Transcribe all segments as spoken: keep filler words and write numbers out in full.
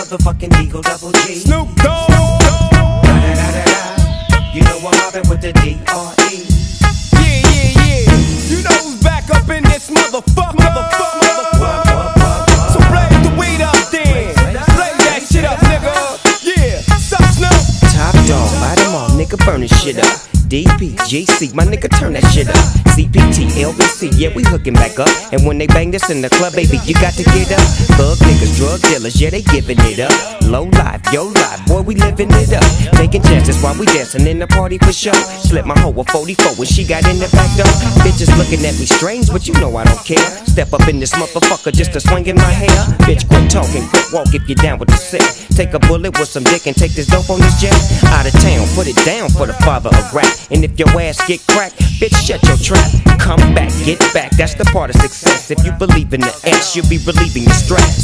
motherfucking Eagle Double G. Snoop Dogg. You know I'm mobbing with the D R E. Yeah, yeah, yeah. You know who's back up in this motherfucker. Motherfucker, motherfucker. So blaze the weed up then. Blaze that shit up, nigga. Yeah, sup, Snoop? Top dog, light them all, nigga, burn this shit up. D P, G C, my nigga, turn that shit up. C P T, L B C, yeah, we hooking back up. And when they bang this in the club, baby, you got to get up. Thug niggas, drug dealers, yeah, they giving it up. Low life, yo life, boy, we living it up. Taking chances while we dancing in the party for show. Slip my hoe a forty-four when she got in the back door. Bitches looking at me strange, but you know I don't care. Step up in this motherfucker just to swing in my hair. Bitch, quit talking, quit walk if you're down with the sick. Take a bullet with some dick and take this dope on this jet. Out of town, put it down for the father of rap. And if your ass get cracked, bitch, shut your trap. Come back, get back, that's the part of success. If you believe in the ass, you'll be relieving your stress.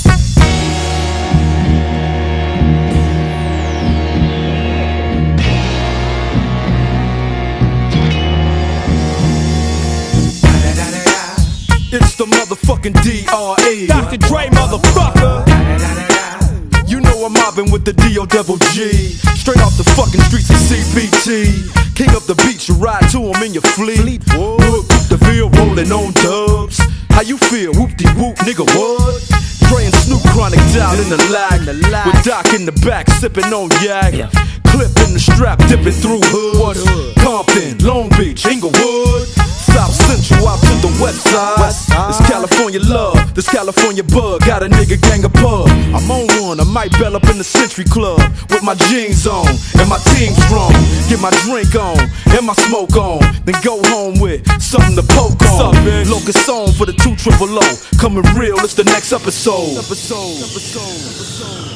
It's the motherfucking D R E. Doctor Dre, motherfucker. You know I'm mobbing with the D O Double G. Straight off the fucking streets of C P T. King up the beach, you ride to him in your fleet. Whoop, the Ville rolling on dubs. How you feel? Whoop-de-whoop, nigga, what? Dre and Snoop Chronic down in the lag. With Doc in the back, sipping on yak. Clip in the strap, dipping through hoods. Compton, Long Beach, Inglewood. South Central out to the west side. This California love, this California bug. Got a nigga gang of pub. I'm on one, I might bell up in the Century Club. With my jeans on, and my team strong. Get my drink on, and my smoke on. Then go home with something to poke on. Locust on for the two triple O. Coming real, it's the next episode. Episode, episode, episode.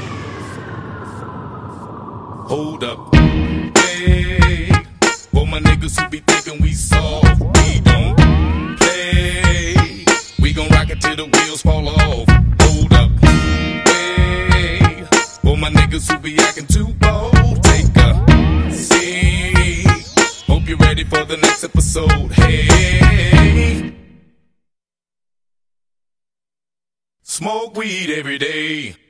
Hold up, hey. For my niggas who be thinking we soft, we don't play. We gon' rock it till the wheels fall off. Hold up, hey. For my niggas who be acting too bold, take a seat. Hope you're ready for the next episode. Hey, smoke weed every day.